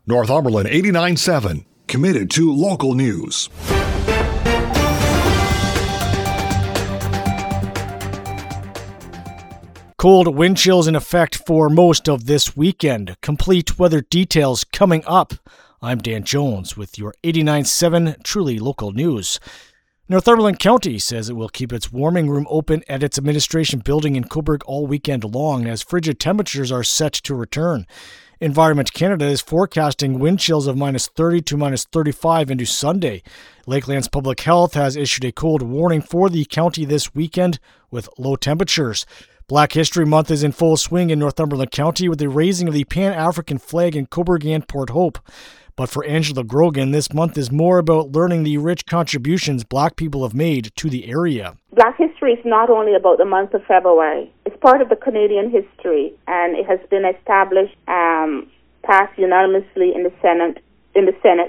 Northumberland 89.7, committed to local news. Cold wind chills in effect for most of this weekend. Complete weather details coming up. I'm Dan Jones with your 89.7 truly local news. Northumberland County says it will keep its warming room open at its administration building in Cobourg all weekend long as frigid temperatures are set to return. Environment Canada is forecasting wind chills of minus 30 to minus 35 into Sunday. Lakelands Public Health has issued a cold warning for the county this weekend with low temperatures. Black History Month is in full swing in Northumberland County with the raising of the Pan-African flag in Cobourg and Port Hope. But for Angela Grogan, this month is more about learning the rich contributions Black people have made to the area. Black history is not only about the month of February. It's part of the Canadian history, and it has been established, passed unanimously in the Senate in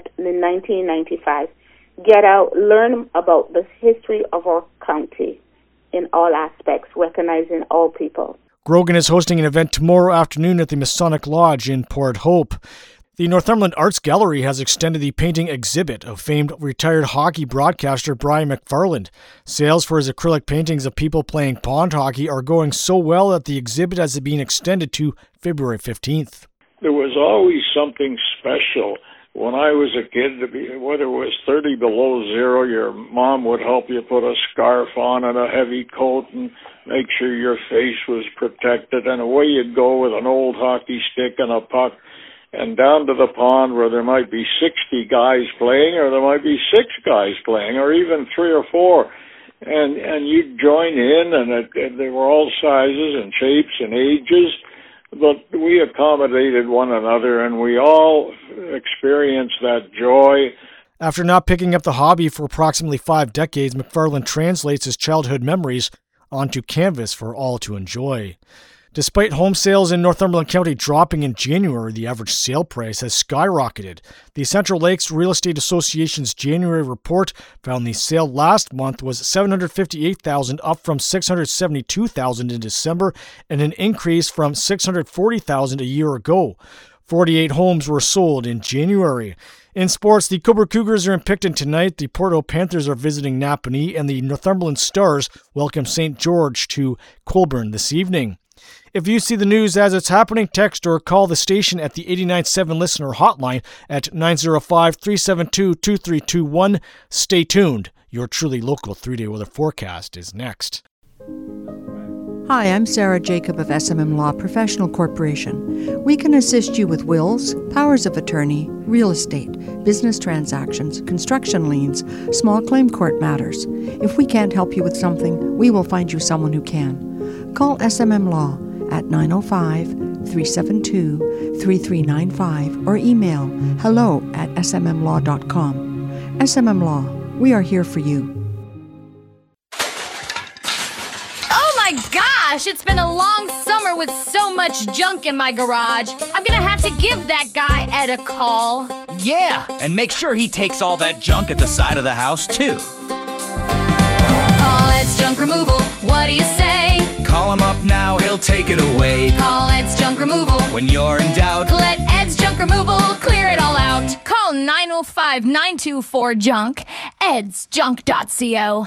1995. Get out, learn about the history of our county in all aspects, recognizing all people. Grogan is hosting an event tomorrow afternoon at the Masonic Lodge in Port Hope. The Northumberland Arts Gallery has extended the painting exhibit of famed retired hockey broadcaster Brian McFarland. Sales for his acrylic paintings of people playing pond hockey are going so well that the exhibit has been extended to February 15th. There was always something special. When I was a kid, whether it was 30 below zero, your mom would help you put a scarf on and a heavy coat and make sure your face was protected. And away you'd go with an old hockey stick and a puck and down to the pond where there might be 60 guys playing, or there might be 6 guys playing, or even 3 or 4. And you'd join in, and they were all sizes and shapes and ages. But we accommodated one another, and we all experienced that joy. After not picking up the hobby for approximately 5 decades, McFarland translates his childhood memories onto canvas for all to enjoy. Despite home sales in Northumberland County dropping in January, the average sale price has skyrocketed. The Central Lakes Real Estate Association's January report found the sale last month was $758,000, up from $672,000 in December, and an increase from $640,000 a year ago. 48 homes were sold in January. In sports, the Cobourg Cougars are in Picton tonight, the Port Hope Panthers are visiting Napanee, and the Northumberland Stars welcome St. George to Colborne this evening. If you see the news as it's happening, text or call the station at the 89.7 listener hotline at 905-372-2321. Stay tuned. Your truly local 3-day weather forecast is next. Hi, I'm Sarah Jacob of SMM Law Professional Corporation. We can assist you with wills, powers of attorney, real estate, business transactions, construction liens, small claim court matters. If we can't help you with something, we will find you someone who can. Call SMM Law at 905-372-3395 or email hello@smmlaw.com. SMM Law, we are here for you. Oh my gosh, it's been a long summer with so much junk in my garage. I'm gonna have to give that guy Ed a call. Yeah, and make sure he takes all that junk at the side of the house too. Call Ed's Junk Removal, what do you say? Call him up now, he'll take it away. Call Ed's Junk Removal. When you're in doubt, Let Ed's Junk Removal clear it all out. Call 905-924-JUNK, edsjunk.co.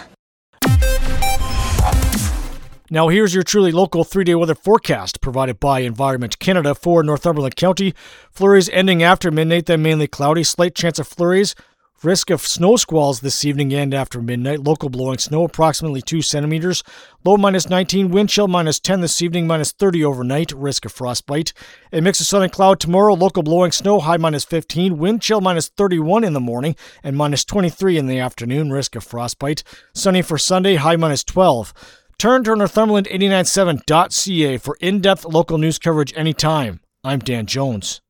Now here's your truly local 3-day weather forecast provided by Environment Canada for Northumberland County. Flurries ending after midnight, then mainly cloudy. Slight chance of flurries. Risk of snow squalls this evening and after midnight. Local blowing snow approximately 2 centimeters. Low minus 19. Wind chill minus 10 this evening. Minus 30 overnight. Risk of frostbite. A mix of sun and cloud tomorrow. Local blowing snow. High minus 15. Wind chill minus 31 in the morning and minus 23 in the afternoon. Risk of frostbite. Sunny for Sunday. High minus 12. Turn to Northumberland 897.ca for in-depth local news coverage anytime. I'm Dan Jones.